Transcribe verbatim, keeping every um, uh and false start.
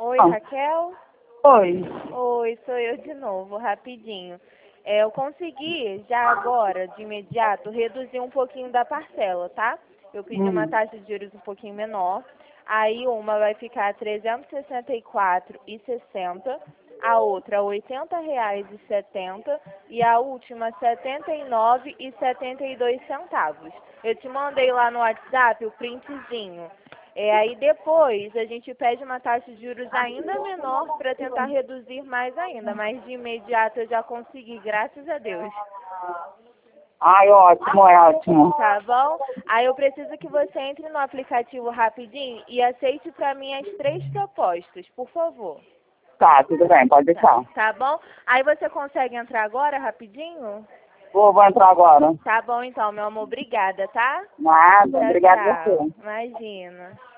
Oi, Ah. Raquel? Oi. Oi, sou eu de novo, rapidinho. É, eu consegui, já agora, de imediato, reduzir um pouquinho da parcela, tá? Eu pedi uma Hum. taxa de juros um pouquinho menor. Aí uma vai ficar trezentos e sessenta e quatro reais e sessenta centavos, a outra oitenta reais e setenta centavos e a última setenta e nove reais e setenta e dois centavos. Eu te mandei lá no WhatsApp o printzinho. É, aí depois a gente pede uma taxa de juros ainda menor para tentar reduzir mais ainda, mas de imediato eu já consegui, graças a Deus. Ai, ótimo, é ótimo. Tá bom? Aí eu preciso que você entre no aplicativo rapidinho e aceite para mim as três propostas, por favor. Tá, tudo bem, pode Tá, deixar. tá bom? Aí você consegue entrar agora rapidinho? Vou, vou entrar agora. Tá bom então, meu amor. Obrigada, tá? Nada, Tchau, obrigada a tchau. você. Imagina.